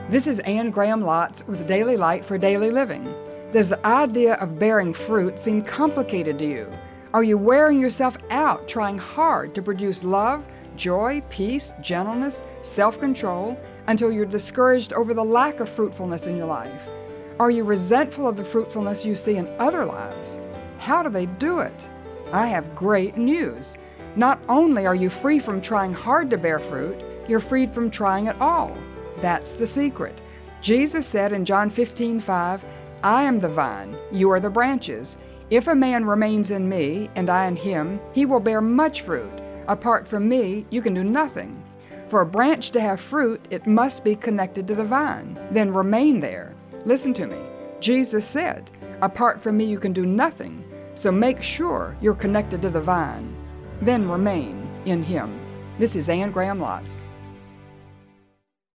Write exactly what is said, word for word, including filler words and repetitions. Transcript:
This is Anne Graham Lotz with Daily Light for Daily Living. Does the idea of bearing fruit seem complicated to you? Are you wearing yourself out trying hard to produce love, joy, peace, gentleness, self-control until you're discouraged over the lack of fruitfulness in your life? Are you resentful of the fruitfulness you see in other lives? How do they do it? I have great news. Not only are you free from trying hard to bear fruit, you're freed from trying at all. That's the secret. Jesus said in John fifteen five, "I am the vine, you are the branches. If a man remains in me, and I in him, he will bear much fruit. Apart from me, you can do nothing." For a branch to have fruit, it must be connected to the vine, then remain there. Listen to me. Jesus said, "Apart from me, you can do nothing." So make sure you're connected to the vine. Then remain in him. This is Anne Graham Lotz.